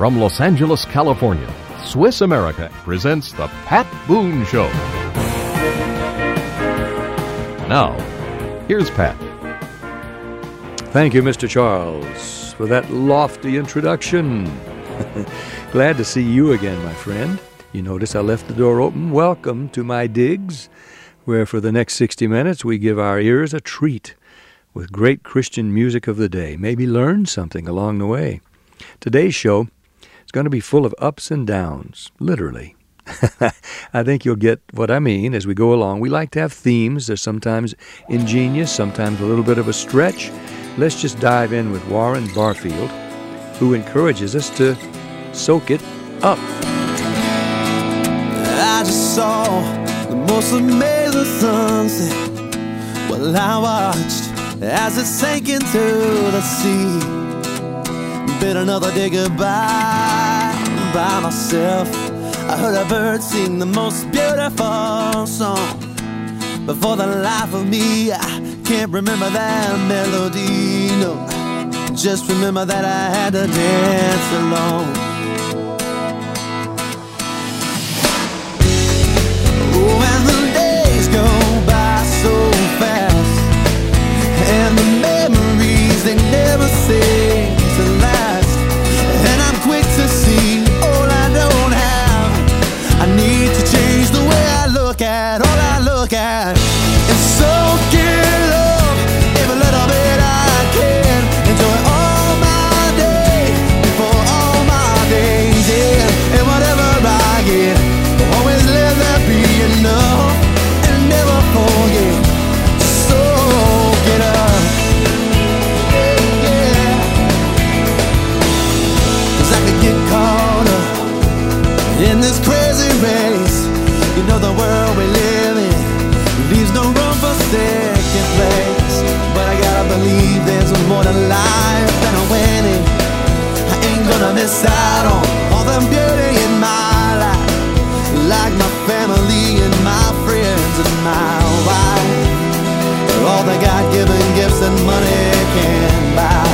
From Los Angeles, California, Swiss America presents The Pat Boone Show. Now, here's Pat. Thank you, Mr. Charles, for that lofty introduction. Glad to see you again, my friend. You notice I left the door open. Welcome to my digs, where for the next 60 minutes we give our ears a treat with great Christian music of the day. Maybe learn something along the way. Today's show is going to be full of ups and downs, literally. I think you'll get what I mean as we go along. We like to have themes. They're sometimes ingenious, sometimes a little bit of a stretch. Let's just dive in with Warren Barfield, who encourages us to soak it up. I just saw the most amazing sunset while I watched as it sank into the sea. Bid another day goodbye by myself. I heard a bird sing the most beautiful song, but for the life of me I can't remember that melody, no. Just remember that I had to dance alone. Oh, and the days go by so fast, and the memories, they never seem to last. And I'm quick to see all I don't have. I need to change the way I look at all I look at, and soak it up every little bit I can. Enjoy all my day before all my days end. And whatever I get, always let there be enough, and never forget to soak it up. Yeah. 'Cause I could get caught up in this crazy race. You know the world we live in leaves no room for second place. But I gotta believe there's more to life than a winning. I ain't gonna miss out on all the beauty in my life, like my family and my friends and my wife. They're all the God-given gifts that money can buy.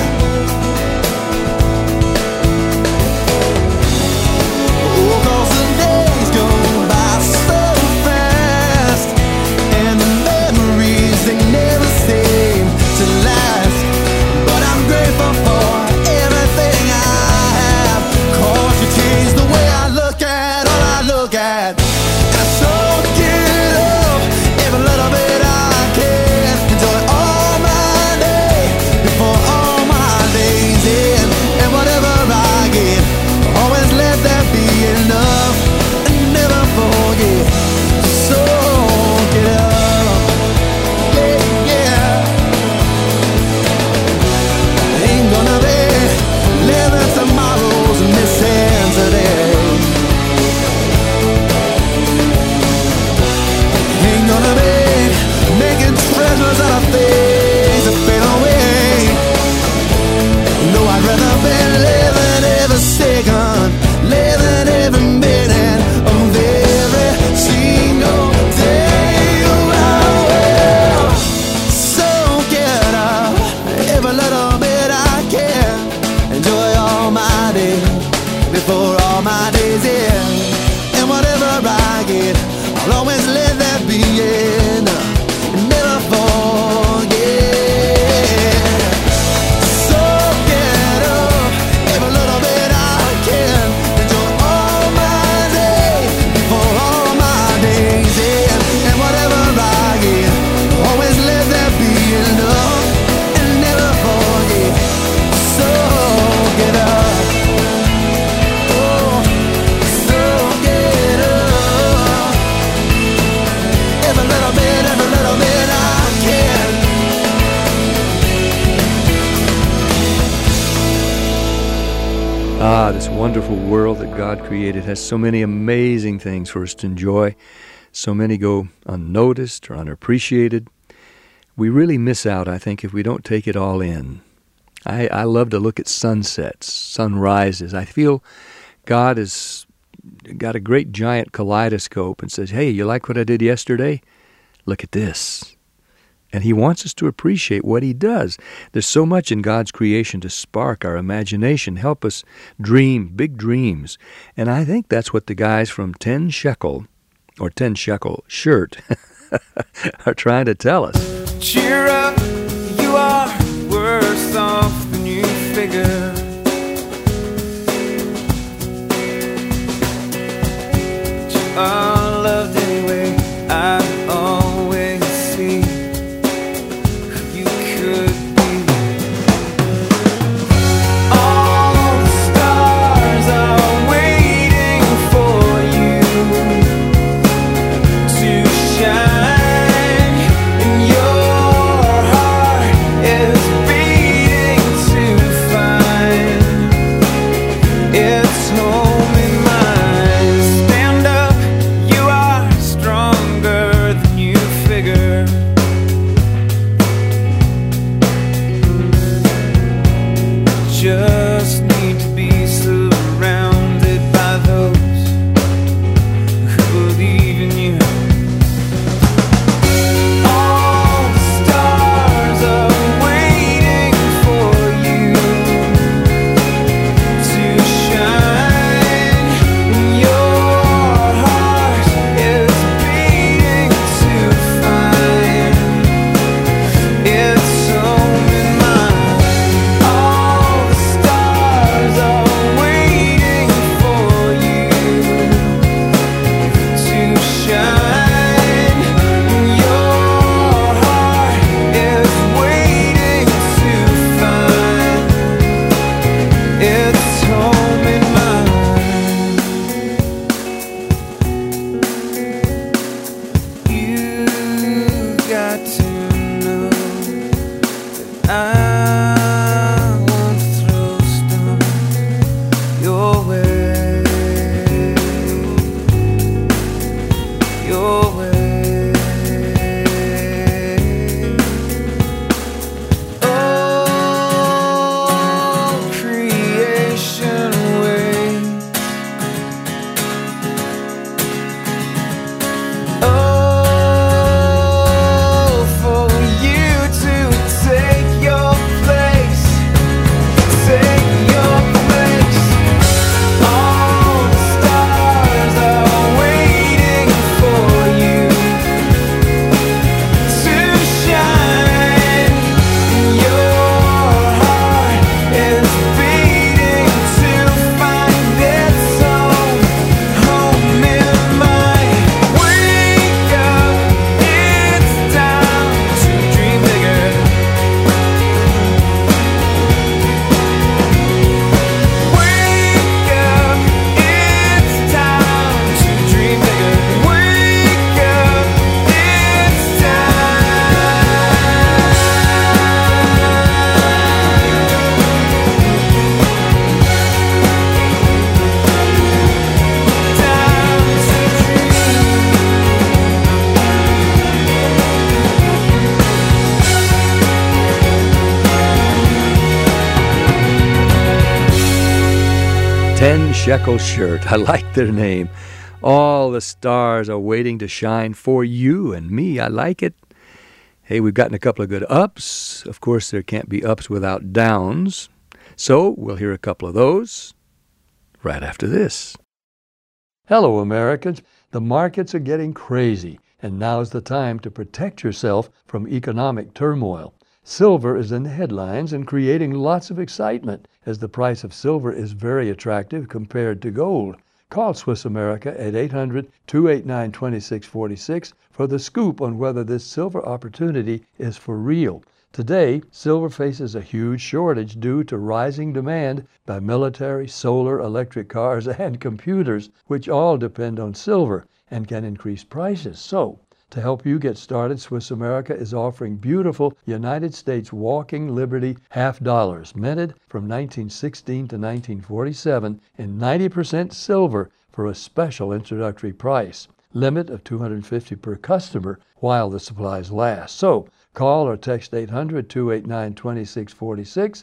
Oh, 'cause the days go by so fast, and the memories, they never seem to last. But I'm grateful for everything I have, 'cause you changed the way I look at all I look at. And I soak it up every little bit I can. Enjoy all my day before all my days end. And whatever I get, always let there be enough, and never forget to soak it up. Yeah, yeah. Ain't gonna be living tomorrow's missing today. Ain't gonna be making treasures out of things that fade away. No, I'd rather be living every second, living every minute of every single day. Oh, I will soak it up every little bit I can. Enjoy all my day before all my days end. And whatever I get, I'll always let that be enough, and never forget. Soak it up every little bit I can. Enjoy all my day before all my days end. And whatever I get, always let that be enough, and never forget. Soak it up. Oh, soak it up. Every little bit I can. Ah, this wonderful world that God created has so many amazing things for us to enjoy. So many go unnoticed or unappreciated. We really miss out, I think, if we don't take it all in. I love to look at sunsets, sunrises. I feel God has got a great giant kaleidoscope and says, hey, you like what I did yesterday? Look at this. And He wants us to appreciate what He does. There's so much in God's creation to spark our imagination, help us dream big dreams. And I think that's what the guys from 10 Shekel, or 10 Shekel Shirt, are trying to tell us. Cheer up, you are worse off than you figure. But you are loved anyway. I always see who you could be. All the stars are waiting for you to shine, and your heart is beating to find its home in mine. Stand up, you are stronger than you figure. Just need to be surrounded by those who believe in you. All the stars are waiting for you to shine. Your heart is beating to find its home in mine. All the stars are waiting for you to shine. Your heart is waiting to find its home in mine. You got to know that I won't throw stones your way, your way. Oh, creation waits. Oh, for you to take your place, take your place. All the stars are waiting for you to shine. Your heart is beating to find its home in mine. Wake up, it's time to dream bigger. Wake up, it's time to dream bigger. Wake up, it's Ten Shekel Shirt. I like their name. All the stars are waiting to shine for you and me. I like it. Hey, we've gotten a couple of good ups. Of course, there can't be ups without downs. So we'll hear a couple of those right after this. Hello, Americans. The markets are getting crazy, and now's the time to protect yourself from economic turmoil. Silver is in the headlines and creating lots of excitement, as the price of silver is very attractive compared to gold. Call Swiss America at 800-289-2646 for the scoop on whether this silver opportunity is for real. Today, silver faces a huge shortage due to rising demand by military, solar, electric cars, and computers, which all depend on silver and can increase prices. So, to help you get started, Swiss America is offering beautiful United States Walking Liberty half dollars, minted from 1916 to 1947 in 90% silver for a special introductory price. Limit of $250 per customer while the supplies last. So, call or text 800-289-2646,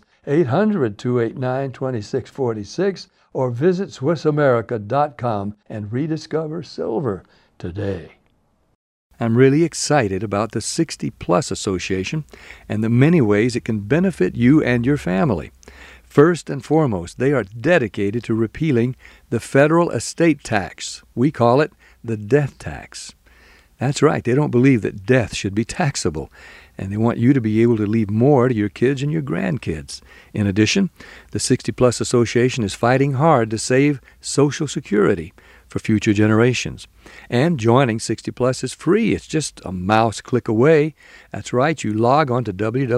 800-289-2646, or visit SwissAmerica.com and rediscover silver today. I'm really excited about the 60 Plus Association and the many ways it can benefit you and your family. First and foremost, they are dedicated to repealing the federal estate tax. We call it the death tax. That's right, they don't believe that death should be taxable, and they want you to be able to leave more to your kids and your grandkids. In addition, the 60 Plus Association is fighting hard to save Social Security for future generations. And joining 60 Plus is free. It's just a mouse click away. That's right, you log on to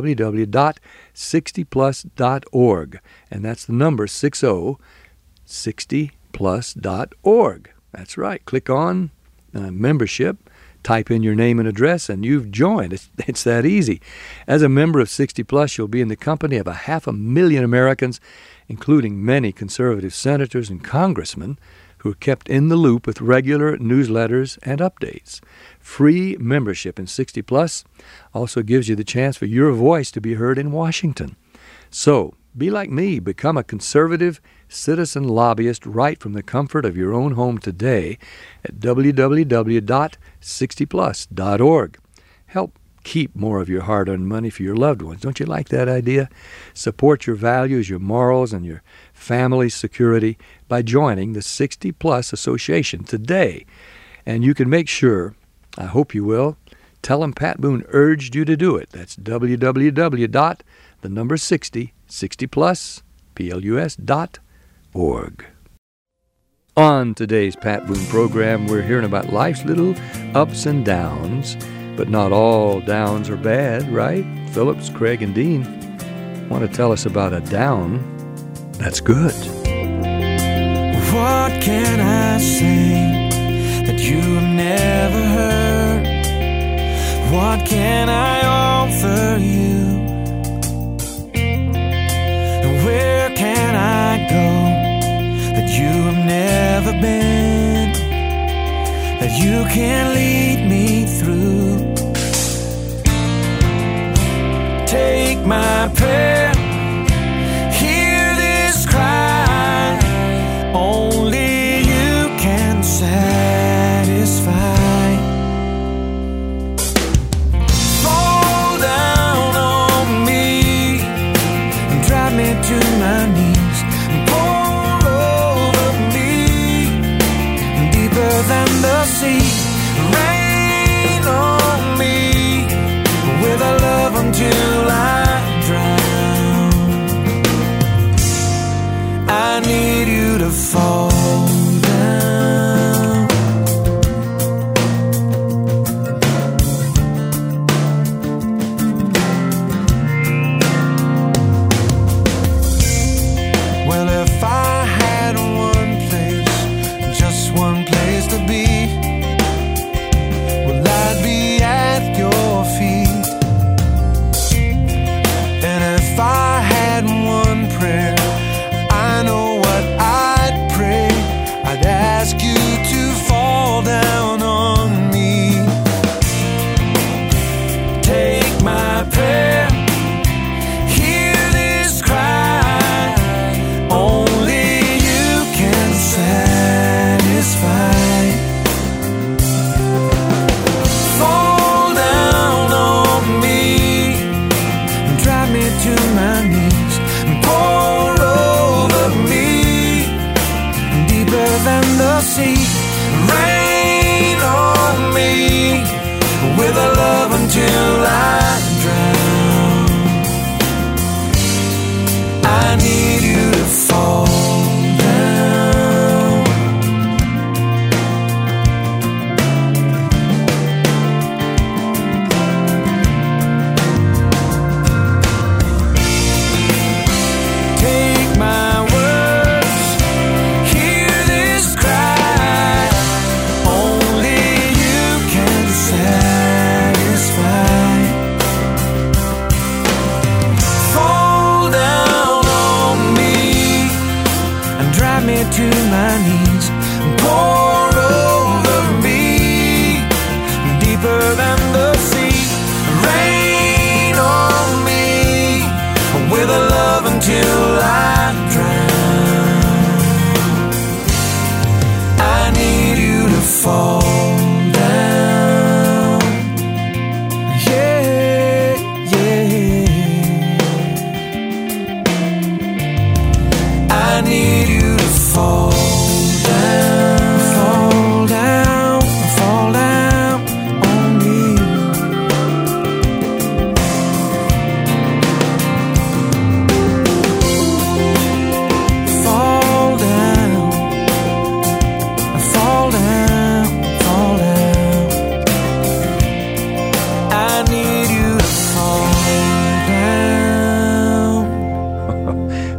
www.60plus.org, and that's the number 60plus.org. That's right, click on membership, type in your name and address, and you've joined. It's that easy. As a member of 60 Plus, you'll be in the company of 500,000 Americans, including many conservative senators and congressmen, who are kept in the loop with regular newsletters and updates. Free membership in 60 Plus also gives you the chance for your voice to be heard in Washington. So, be like me, become a conservative citizen lobbyist right from the comfort of your own home today at www.60plus.org. Help keep more of your hard-earned money for your loved ones. Don't you like that idea? Support your values, your morals, and your family's security by joining the 60 Plus Association today. And you can make sure, I hope you will, tell them Pat Boone urged you to do it. That's www.60plus.org. On today's Pat Boone program, we're hearing about life's little ups and downs, but not all downs are bad, right? Phillips, Craig, and Dean want to tell us about a down that's good. What can I say that you have never heard? What can I offer you? And where can I go that you have never been? That you can lead me through? Take my prayer, hear this cry. Only you can satisfy. Fall down on me and drive me to my knees, and pour over me deeper than the sea. Rain on me with a love until I drown. I need you to fall down. Well, if I had one place, just one place to be, well, I'd be at your feet. And if I had one prayer, I know what I'd pray. I'd ask you to fall down on me. Take my prayer, hear this cry. Only you can satisfy. Fall down on me and drive me to my knees, and pour over me deeper than the sea. Rain on me with a love until I drown. I need you to fall down. Take my words, hear this cry. Only you can satisfy. Fall down on me and drive me to my knees, and pour over me deeper than the sea. Rain on me with a love until I drown. I need you to fall down.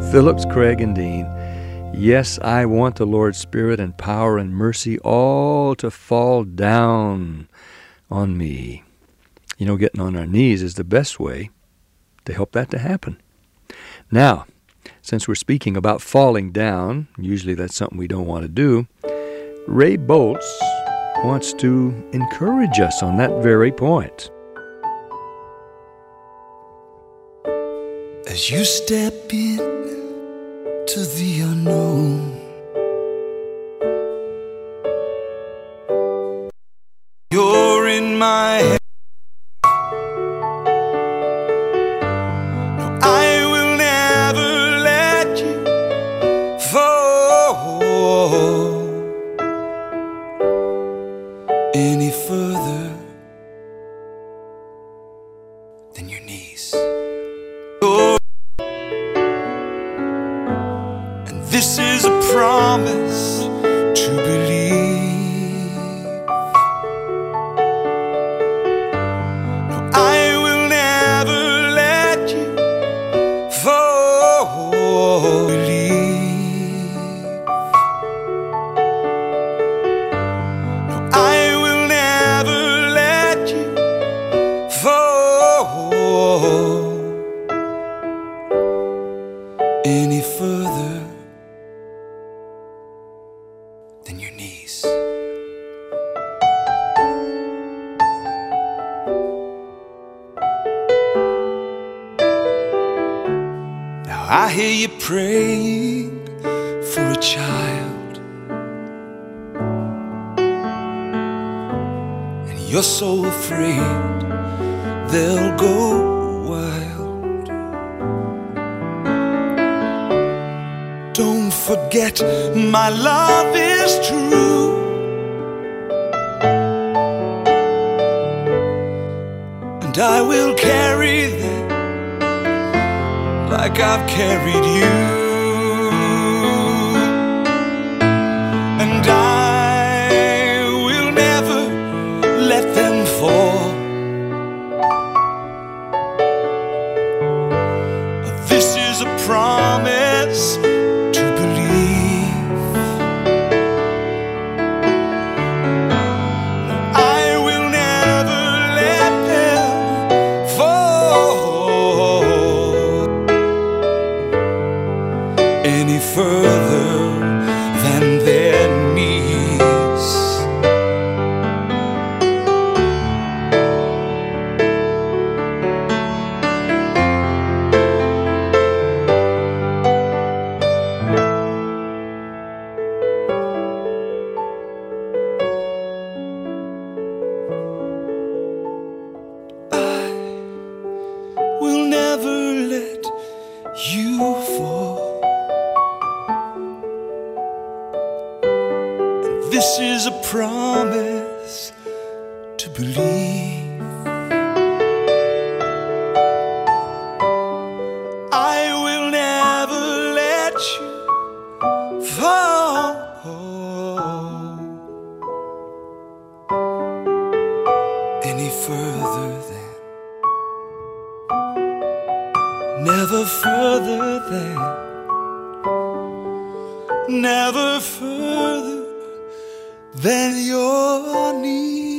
Phillips, Craig, and Dean. Yes, I want the Lord's Spirit and power and mercy all to fall down on me. You know, getting on our knees is the best way to help that to happen. Now, since we're speaking about falling down, usually that's something we don't want to do, Ray Boltz wants to encourage us on that very point. As you step in to the unknown, you're in my head. No, I will never let you fall any further than your knees. And this is a promise to believe. No, I will never let you fall. Believe. No, I will never let you fall any further than your knees. Now I hear you praying for a child, and you're so afraid they'll go wild. Don't forget my love is true, and I will carry them like I've carried you. And I will never let them fall. This is a promise to believe. I will never let them fall any further than their knees. I will never let you fall. And this is a promise to believe. I will never let you fall any further than, never further than, never further than your knees.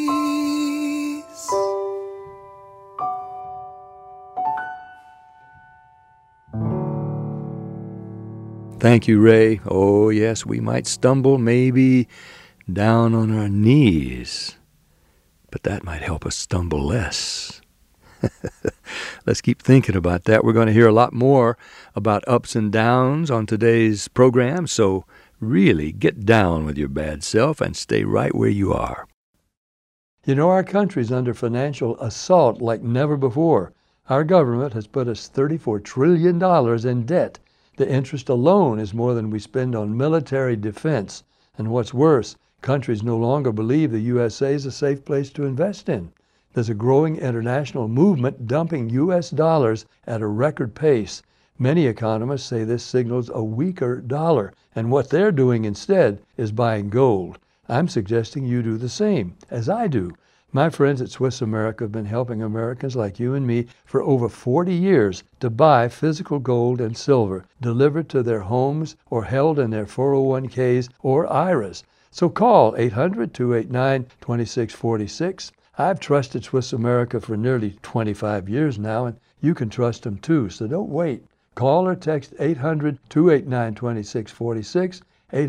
Thank you, Ray. Oh, yes, we might stumble maybe down on our knees, but that might help us stumble less. Let's keep thinking about that. We're going to hear a lot more about ups and downs on today's program, so really get down with your bad self and stay right where you are. You know, our country's under financial assault like never before. Our government has put us $34 trillion in debt. The interest alone is more than we spend on military defense. And what's worse, countries no longer believe the USA is a safe place to invest in. There's a growing international movement dumping U.S. dollars at a record pace. Many economists say this signals a weaker dollar, and what they're doing instead is buying gold. I'm suggesting you do the same, as I do. My friends at Swiss America have been helping Americans like you and me for over 40 years to buy physical gold and silver delivered to their homes or held in their 401ks or IRAs. So call 800-289-2646. I've trusted Swiss America for nearly 25 years now, and you can trust them too, so don't wait. Call or text 800-289-2646,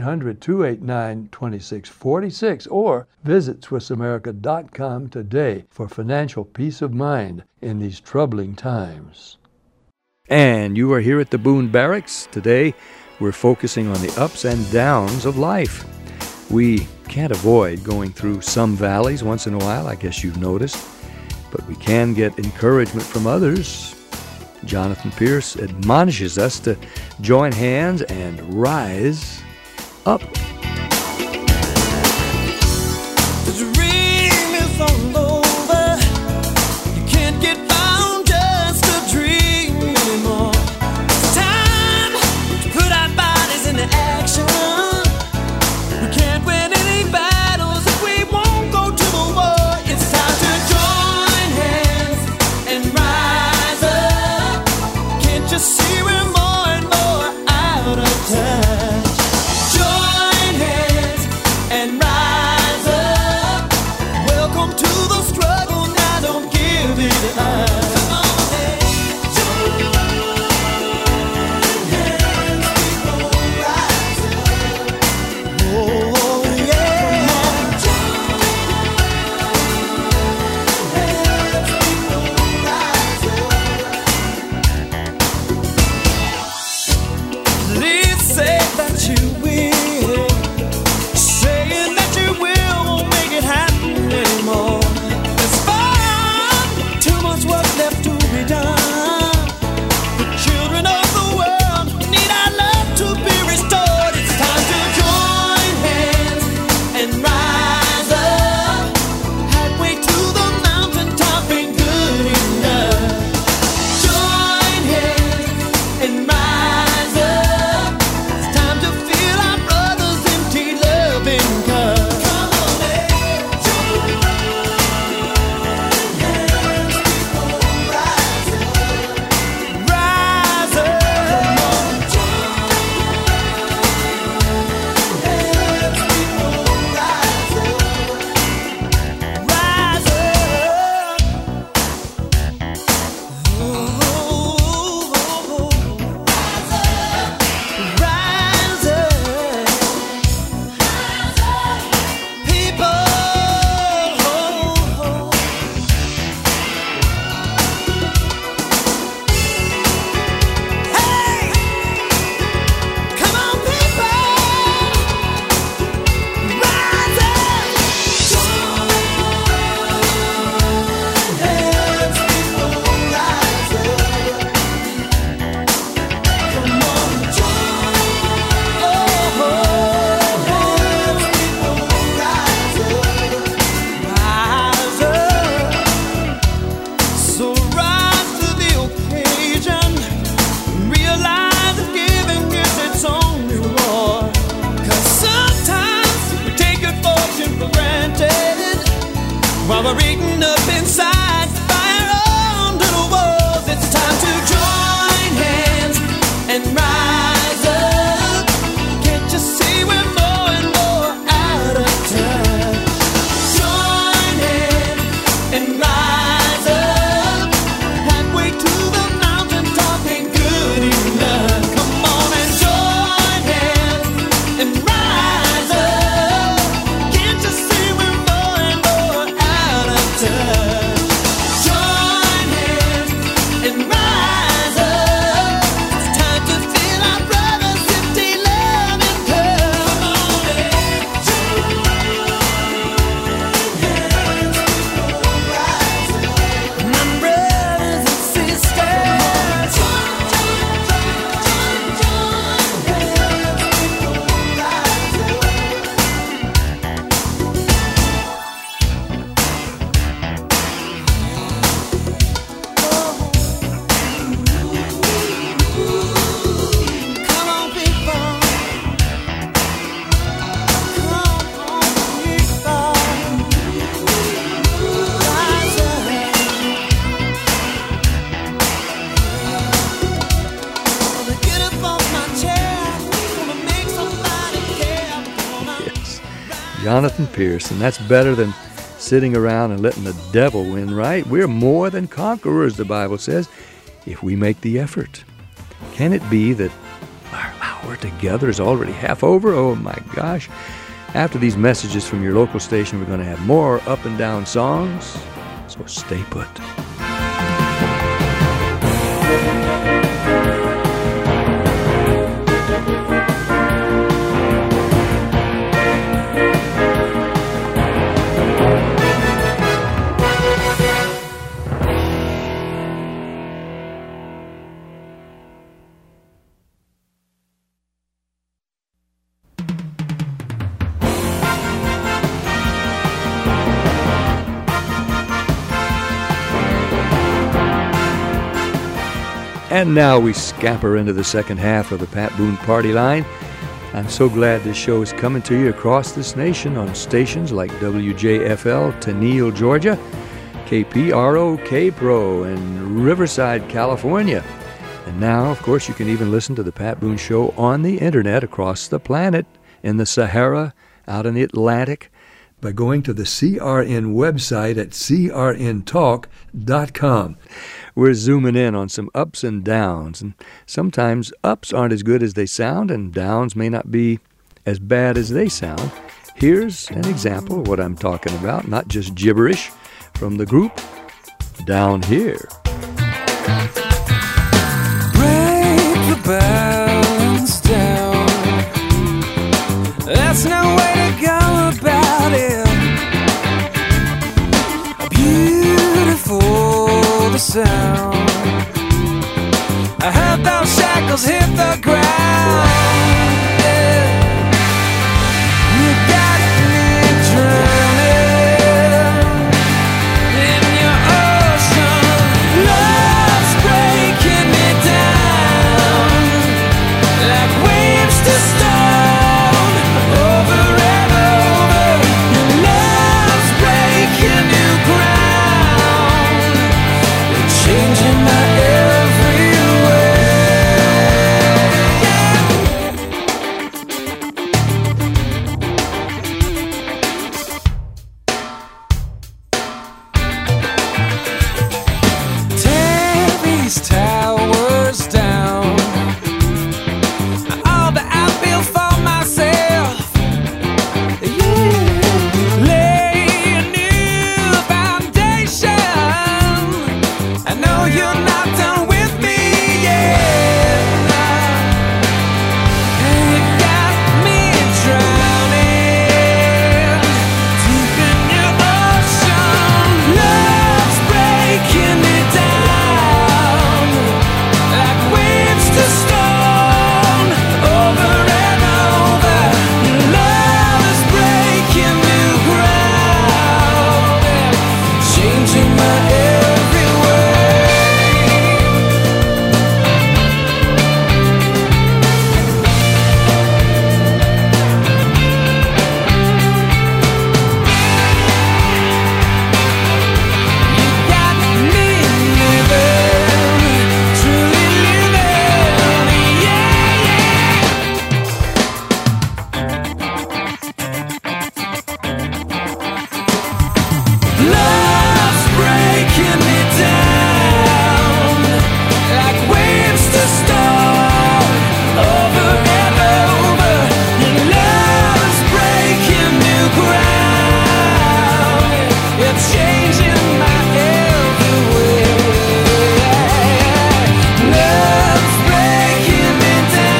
800-289-2646, or visit SwissAmerica.com today for financial peace of mind in these troubling times. And you are here at the Boone Barracks. Today, we're focusing on the ups and downs of life. We can't avoid going through some valleys once in a while, I guess you've noticed, but we can get encouragement from others. Jonathan Pierce admonishes us to join hands and rise up. The dream is all over. You can't get found just a dream anymore. It's time to put our bodies into action. We can't win any battles if we won't go to the war. It's time to join hands and rise up. Can't you see we're more and more out of touch? While we're eating up inside by our own little walls, it's time to join hands and rise up. Can't you see we're more and more out of touch? Join hands and rise up. Halfway to the mountaintop ain't good enough. Come on and join hands and rise up. Can't you see we're more and more out of touch? Jonathan Pierce, and that's better than sitting around and letting the devil win, right? We're more than conquerors, the Bible says, if we make the effort. Can it be that our hour together is already half over? Oh my gosh. After these messages from your local station, we're going to have more up and down songs, so stay put. And now we scamper into the second half of the Pat Boone Party Line. I'm so glad this show is coming to you across this nation on stations like WJFL, Tennille, Georgia, KPRO, K-Pro, and Riverside, California. And now, of course, you can even listen to the Pat Boone Show on the internet across the planet, in the Sahara, out in the Atlantic, by going to the CRN website at crntalk.com. We're zooming in on some ups and downs, and sometimes ups aren't as good as they sound, and downs may not be as bad as they sound. Here's an example of what I'm talking about, not just gibberish, from the group Down Here. Break the balance down. That's no way to go about it. Beautiful the sound. I heard those shackles hit the ground. Yeah. You got me drowning in your ocean. Love's breaking me down like waves to stone. Over and over, your love's breaking new ground, changing my every way. Tear these towers down, all that I feel for myself. Yeah. Lay a new foundation. I know you're not done with me yet. And you got me drowning deep in your ocean. Love's breaking me down like waves to stone. Over and over, your love is breaking new ground, changing my every way. You got me living, truly living, yeah, Love's breaking me down like waves to stone. Over and over, your love is breaking new ground. It's changing my every way. Love's breaking me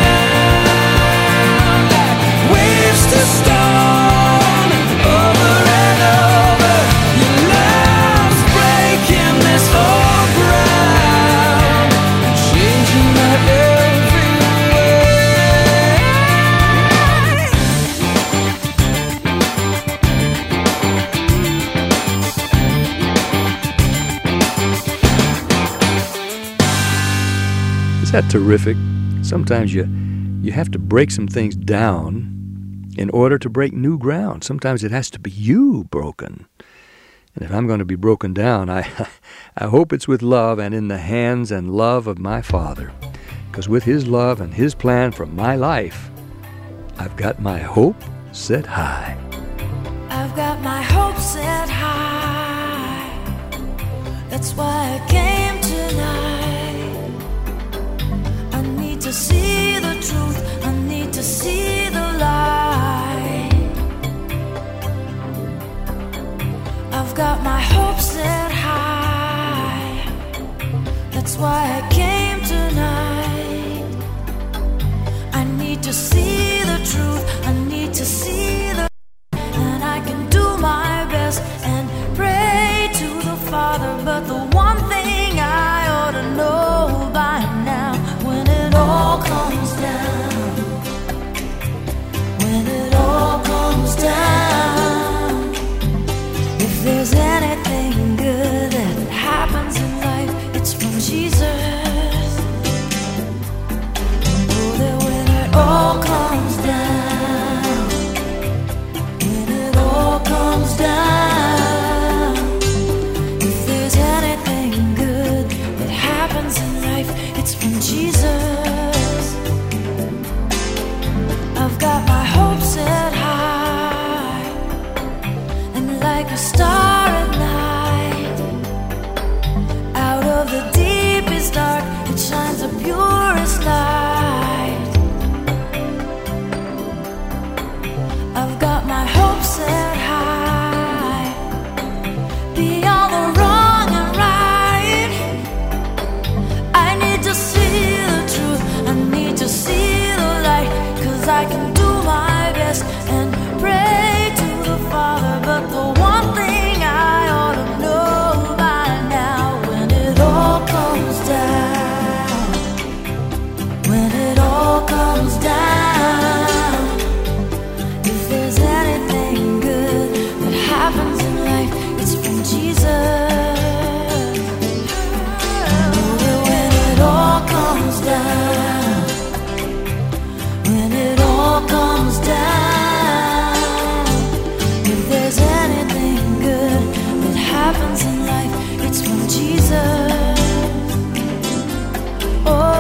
down like waves to stone. Over and over, your love's breaking this whole ground, changing my every way. Is that terrific? Sometimes you have to break some things down in order to break new ground. Sometimes it has to be you broken. And if I'm going to be broken down, I hope it's with love and in the hands and love of my Father. Because with His love and His plan for my life, I've got my hope set high. That's why I came tonight. I need to see the truth, I need to see the light. I've got my hopes set high. That's why I came tonight. I need to see the truth, I need to see the, and I can do my best and pray to the Father. But the one thing I ought to know by now, when it all comes down, when it all comes down, if there's anything good that happens in life, it's from Jesus. Oh, that when it all comes down, when it all comes down, if there's anything good that happens in life, it's from Jesus. I've got my hopes set high, and like a star at night, out of the deepest dark, it shines the purest light. I've got my hopes set high, beyond the wrong and right. I need to see the truth, I need to see the light, 'cause I can do my best and pray to the Father. But the one thing I ought to know by now, when it all comes down, when it all comes down, if there's anything good that happens in life, it's from Jesus. Oh, when it all comes down, when it all comes down, if there's anything good that happens in life, it's from Jesus. Oh.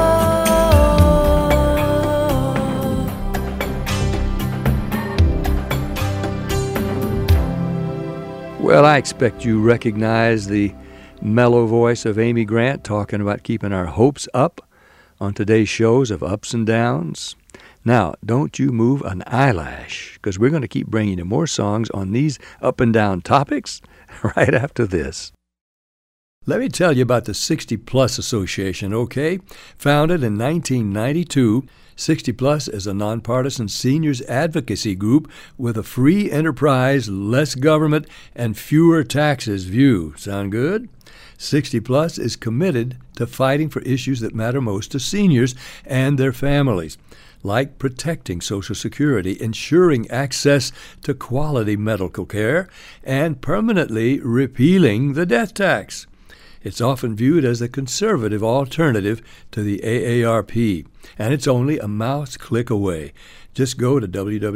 Well, I expect you recognize the mellow voice of Amy Grant talking about keeping our hopes up on today's shows of Ups and Downs. Now, don't you move an eyelash, because we're going to keep bringing you more songs on these up and down topics right after this. Let me tell you about the 60 Plus Association, okay? Founded in 1992, 60 Plus is a nonpartisan seniors advocacy group with a free enterprise, less government, and fewer taxes view. Sound good? 60 Plus is committed to fighting for issues that matter most to seniors and their families, like protecting Social Security, ensuring access to quality medical care, and permanently repealing the death tax. It's often viewed as a conservative alternative to the AARP, and it's only a mouse click away. Just go to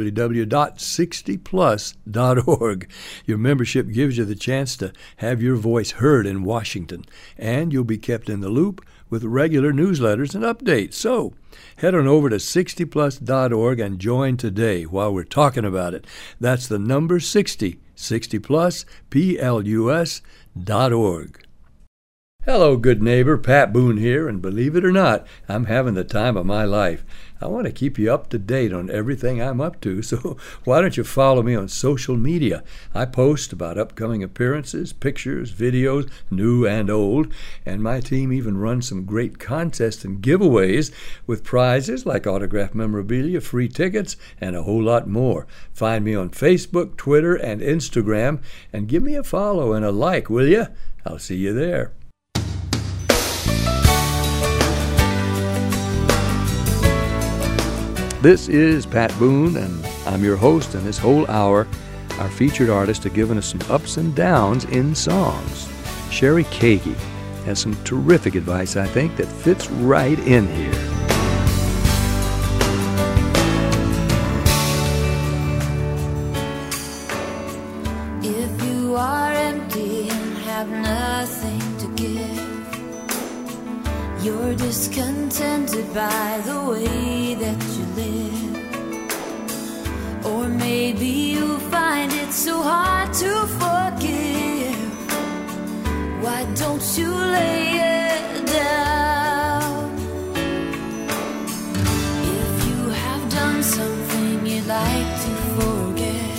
www.60plus.org. Your membership gives you the chance to have your voice heard in Washington, and you'll be kept in the loop with regular newsletters and updates. So head on over to 60plus.org and join today while we're talking about it. That's the number 60, 60plus.org. Hello, good neighbor. Pat Boone here, and believe it or not, I'm having the time of my life. I want to keep you up to date on everything I'm up to, so why don't you follow me on social media? I post about upcoming appearances, pictures, videos, new and old, and my team even runs some great contests and giveaways with prizes like autographed memorabilia, free tickets, and a whole lot more. Find me on Facebook, Twitter, and Instagram, and give me a follow and a like, will you? I'll see you there. This is Pat Boone, and I'm your host, and this whole hour, our featured artists are giving us some ups and downs in songs. Sherry Kagi has some terrific advice, I think, that fits right in here. If you are empty and have nothing to give, you're discontented by the way that you live. Or maybe you find it so hard to forgive Why don't you lay it down? If you have done something you'd like to forget,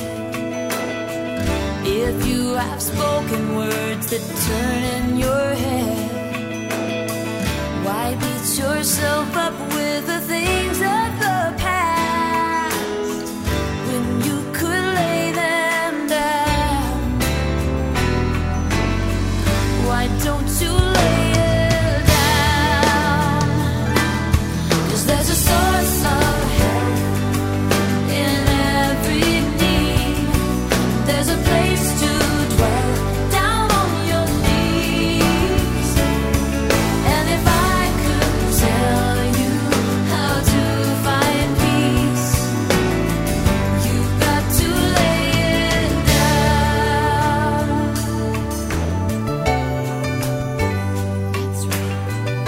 if you have spoken words that turn in your head, why beat yourself up with the things of the past when you could lay them down? Why don't you lay it down? 'Cause there's a source of help in every need. There's a place to dwell down on your knees. And if I could tell you how to find peace, you've got to lay it down. That's right.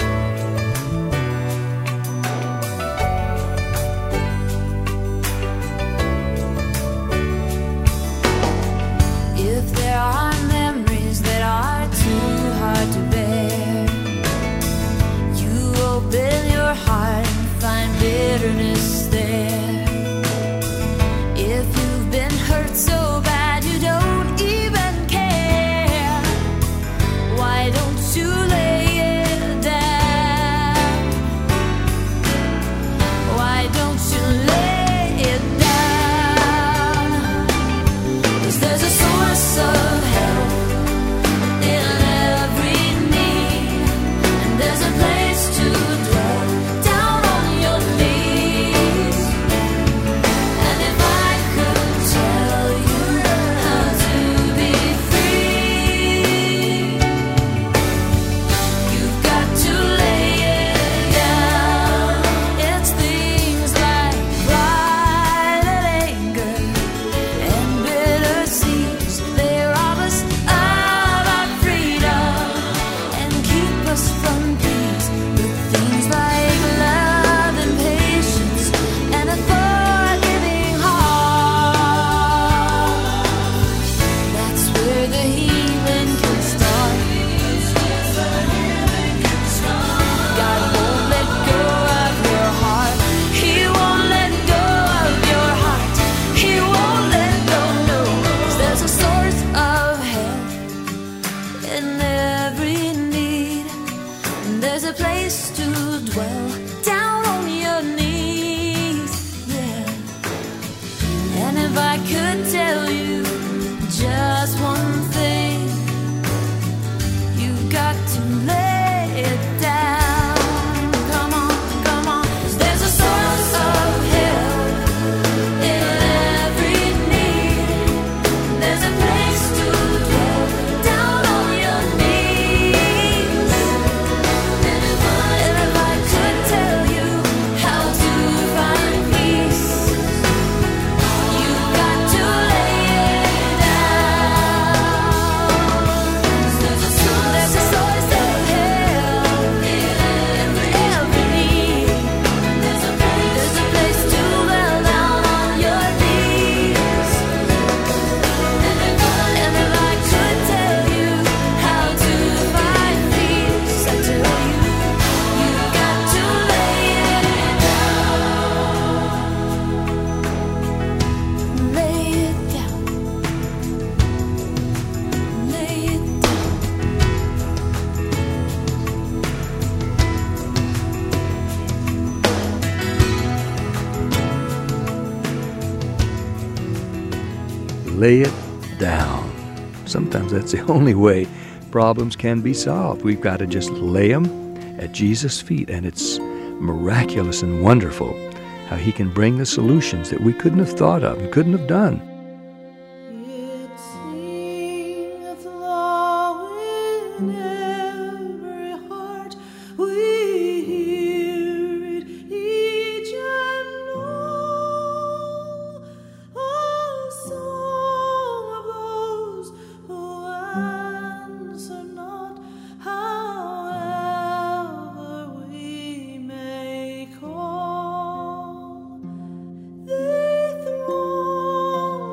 If there are memories that are too hard to bear, you open your heart and find bitterness there. If you've been hurt so bad you don't even care, why don't you lay it down? Why don't you lay it down? 'Cause there's a source of help in every need, and there's a place to dwell down on your knees. And if I could tell you how to be free, you've got to lay it down. It's things like pride and anger and bitter seeds. They rob us of our freedom and keep us from peace. But things like love and patience and a forgiving heart, that's where the healing can start. God won't let go of your heart. He won't let go of your heart. He won't let go, no. 'Cause there's a source of help in every need, and there's a place to dwell down on your knees, yeah. And if I could tell you just one thing, you've got to lay it down. Come on, come on. 'Cause there's a source of help in every need. There's a place to dwell down on your knees. And if I could tell you how to find peace, you've got to lay it down. 'Cause there's a source of help in every need. There's a place to dwell down on your knees. And if I could tell you how to find peace, I tell you, you've got to lay it down. Lay it down. Lay it down. Lay it down. Sometimes that's the only way problems can be solved. We've got to just lay them at Jesus' feet, and it's miraculous and wonderful how He can bring the solutions that we couldn't have thought of and couldn't have done. It singeth low in every heart. We hear it each and all. A song of those who answer not, however we may call. They throng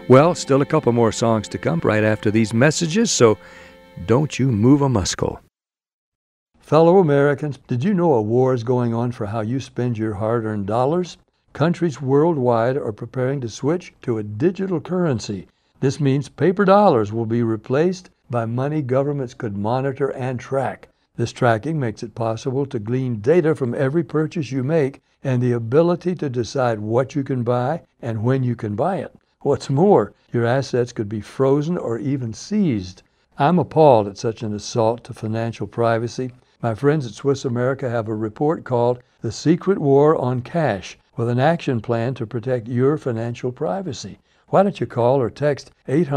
Well, still a couple more songs to come right after these messages, so don't you move a muscle. Fellow Americans, did you know a war is going on for how you spend your hard-earned dollars? Countries worldwide are preparing to switch to a digital currency. This means paper dollars will be replaced by money governments could monitor and track. This tracking makes it possible to glean data from every purchase you make and the ability to decide what you can buy and when you can buy it. What's more, your assets could be frozen or even seized. I'm appalled at such an assault to financial privacy. My friends at Swiss America have a report called The Secret War on Cash, with an action plan to protect your financial privacy. Why don't you call or text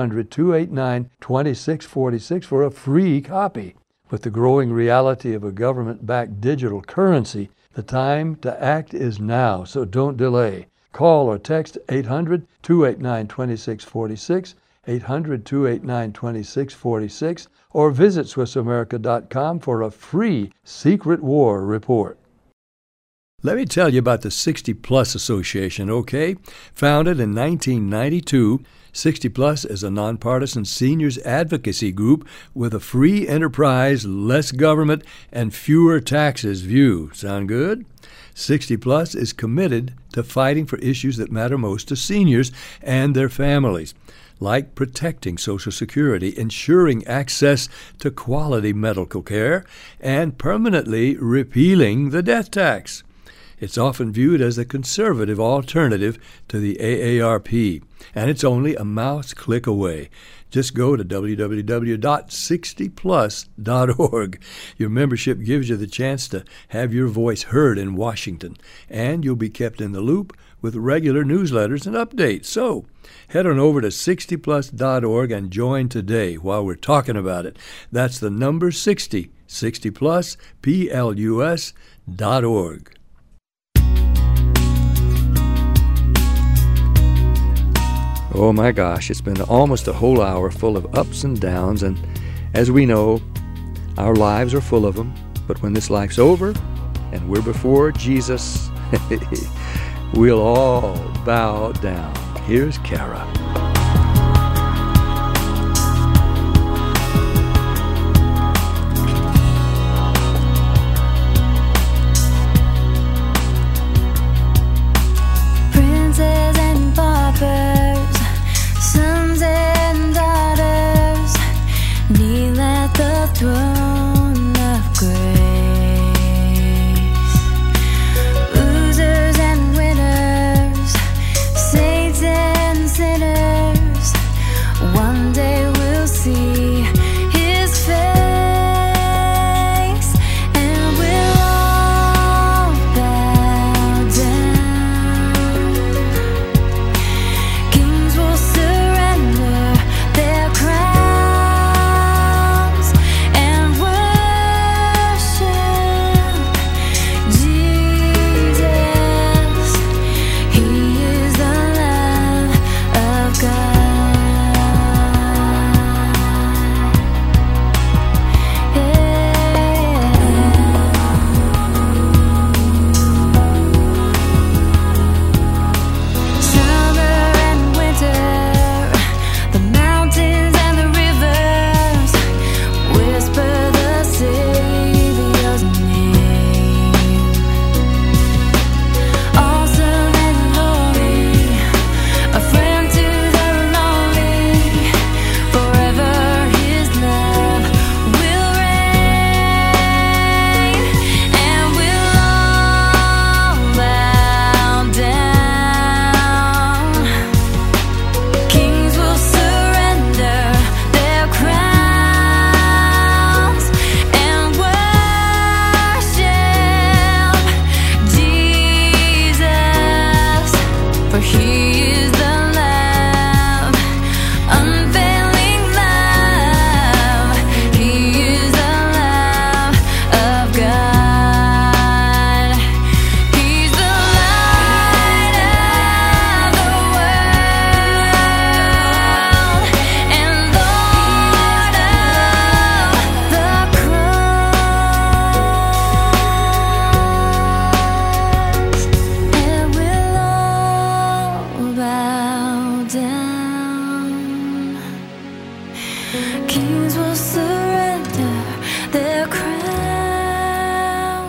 800-289-2646 for a free copy? With the growing reality of a government-backed digital currency, the time to act is now, so don't delay. Call or text 800-289-2646, 800-289-2646, or visit SwissAmerica.com for a free Secret War report. Let me tell you about the 60 Plus Association, okay? Founded in 1992, 60 Plus is a nonpartisan seniors advocacy group with a free enterprise, less government, and fewer taxes view. Sound good? 60 Plus is committed to fighting for issues that matter most to seniors and their families, like protecting Social Security, ensuring access to quality medical care, and permanently repealing the death tax. It's often viewed as a conservative alternative to the AARP, and it's only a mouse click away. Just go to www.60plus.org. Your membership gives you the chance to have your voice heard in Washington, and you'll be kept in the loop with regular newsletters and updates. So head on over to 60plus.org and join today while we're talking about it. That's the number 60, 60plus, plus.org. Oh my gosh, it's been almost a whole hour full of ups and downs, and as we know, our lives are full of them. But when this life's over and we're before Jesus, we'll all bow down. Here's Kara. Princes and paupers, sons and daughters, kneel at the throne of grace. Losers and winners, saints and sinners,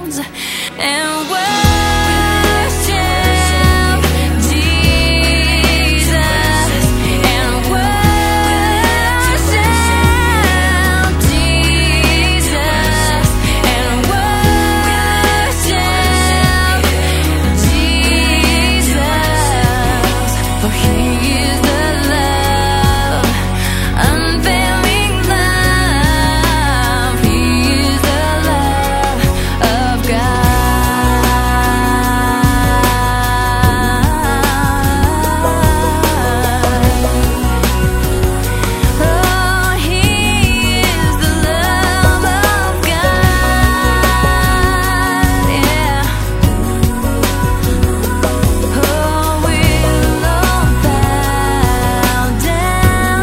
hands and worship Jesus, and worship Jesus, and worship Jesus, for He is the love, unfailing love. He is the love of God. Oh, He is the love of God. Yeah. Oh, we'll all bow down.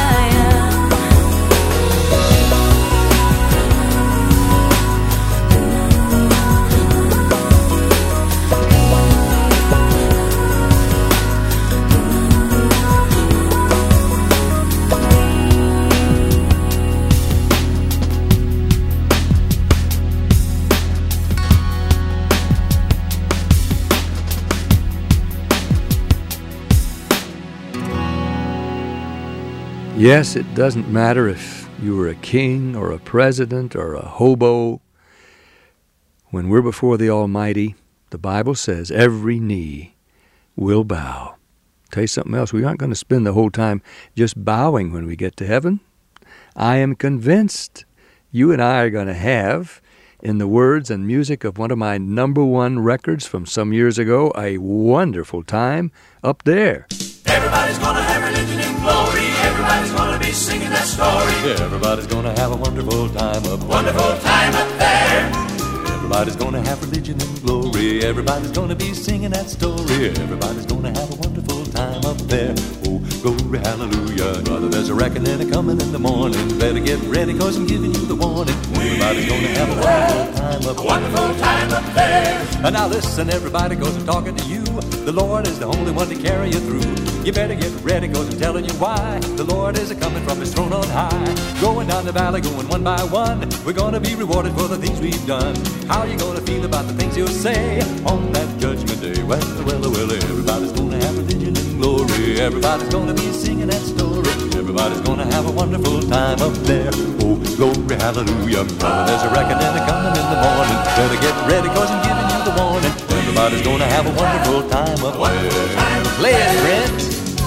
Yes, it doesn't matter if you were a king or a president or a hobo. When we're before the Almighty, the Bible says every knee will bow. Tell you something else, we aren't going to spend the whole time just bowing when we get to heaven. I am convinced you and I are going to have, in the words and music of one of my number one records from some years ago, a wonderful time up there. Everybody's gonna have religion and glory. Everybody's gonna be singing that story. Everybody's gonna have a wonderful time up Wonderful time up there. Everybody's gonna have religion and glory. Everybody's gonna be singing that story. Everybody's gonna have a wonderful time up there. Oh, glory, hallelujah. Brother, there's a reckoning a-coming in the morning. Better get ready, 'cause I'm giving you the warning. Everybody's gonna have a wonderful time up Wonderful time up there. And now listen, everybody, 'cause I'm talking to you. The Lord is the only one to carry you through. You better get ready, 'cause I'm telling you why. The Lord is a-coming from His throne on high. Going down the valley, going one by one. We're gonna be rewarded for the things we've done. How you gonna feel about the things you'll say on that judgment day? Well, everybody's gonna have religion and glory. Everybody's gonna be singing that story. Everybody's gonna have a wonderful time up there. Oh, glory, hallelujah. Brother, there's a reckoning a-coming in the morning. Better get ready, 'cause I'm giving you the warning. Everybody's gonna have a wonderful time up there. Play it, friends.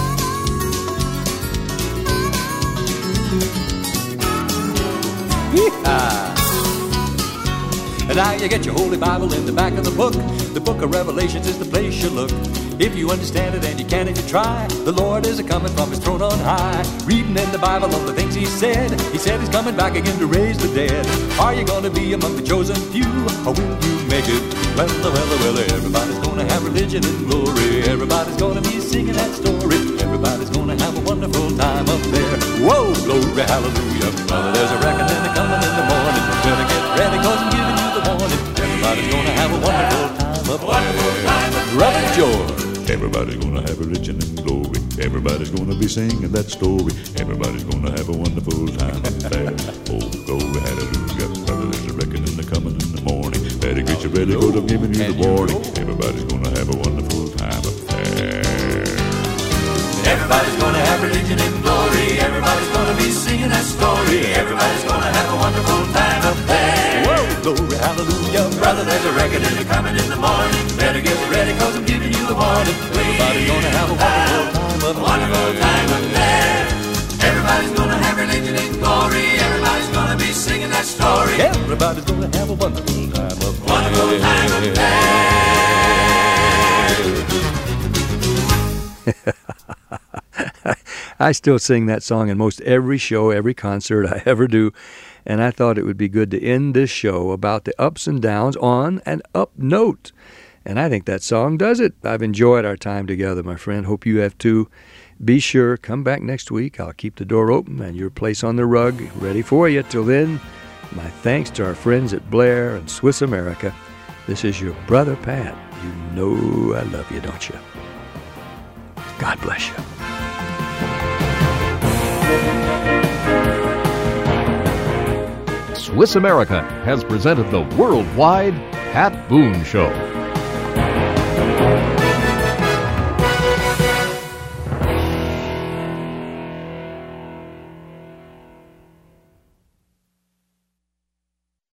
Yeehaw. And now you get your Holy Bible in the back of the book. The book of Revelations is the place you look. If you understand it and you can if you try, the Lord is a-coming from His throne on high. Reading in the Bible of the things He said He's coming back again to raise the dead. Are you gonna be among the chosen few, or will you make it? Well, everybody's gonna have religion and glory. Everybody's gonna be singing that story. Everybody's gonna have a wonderful time up there. Whoa, glory, hallelujah. Brother, there's a reckoning a-coming in the morning. Better get ready, 'cause I'm giving you the warning. Everybody's gonna have a wonderful time up there. Brother George. Everybody's gonna have religion and glory. Everybody's gonna be singing that story. Everybody's gonna have a wonderful time up there. Oh, glory, hallelujah. Brother, there's a reckoning a-coming in the morning. Better get you ready, 'cause I'm giving you the warning. Everybody's gonna have a wonderful time up there. Everybody's gonna have religion and glory. Everybody's gonna be singing that story. Everybody's gonna have a wonderful time up there. Whoa, glory, hallelujah. Brother, there's a reckoning a-coming in the morning. Better get ready, 'cause I'm giving you the warning. Everybody's gonna have a wonderful time up Wonderful time up there. Everybody's gonna have religion and glory. Everybody's gonna be singing that story. Everybody's gonna have a wonderful time up there. Wonderful time up there. I still sing that song in most every show, every concert I ever do, and I thought it would be good to end this show about the ups and downs on an up note. And I think that song does it. I've enjoyed our time together, my friend. Hope you have too. Be sure, come back next week. I'll keep the door open and your place on the rug ready for you. Till then, my thanks to our friends at Blair and Swiss America. This is your brother, Pat. You know I love you, don't you? God bless you. Swiss America has presented the worldwide Pat Boone Show.